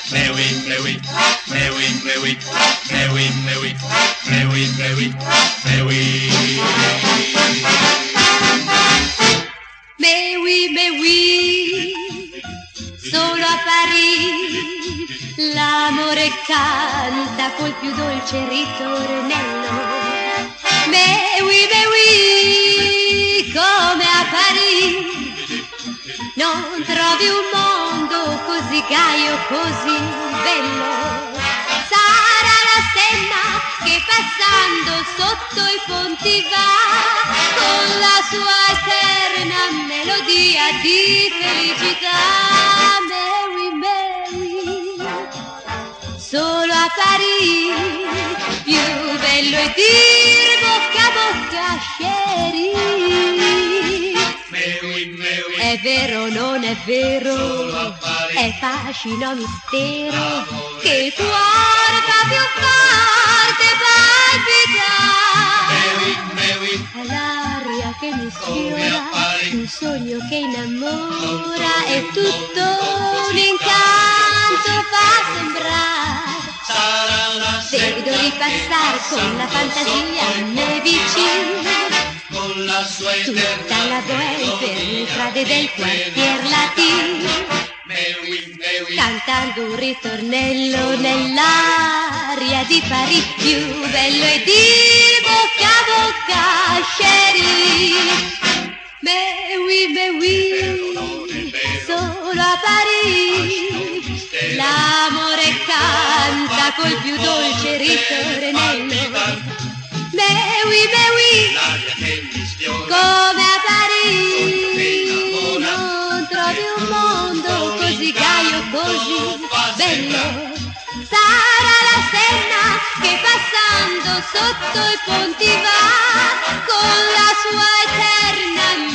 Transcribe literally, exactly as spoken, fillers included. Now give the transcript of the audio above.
mais oui, mais oui, mais oui, mais oui, mais oui, mais oui, mais oui, mais oui, mais oui. Mais oui, mais oui, solo a Parigi l'amore canta col più dolce ritornello. Mais oui, mais oui, come a Parigi non trovi un mondo così gaio, così bello. Sarà la Senna che passando sotto i ponti va con la sua eterna melodia di felicità. Mais oui, mais oui, solo a Parigi più bello è dir bocca a bocca, chérie. È vero, non è vero, è fascino, mistero, che il cuore fa più forte palpitare. È l'aria che mi sfiora, un sogno che innamora, e tutto un incanto fa sembrare. Vedo ripassare con la fantasia a me vicino tutta la bohème per le strade del quartier latino, cantando un ritornello nell'aria di Parigi. Più bello è dire bocca a bocca, chérie. Mais oui, mais oui, solo a Parigi l'amore canta col più dolce ritornello. Mais oui, mais oui, come a Parigi non trovi un mondo così gaio, così bello. Sarà la Senna che passando sotto i ponti va con la sua eterna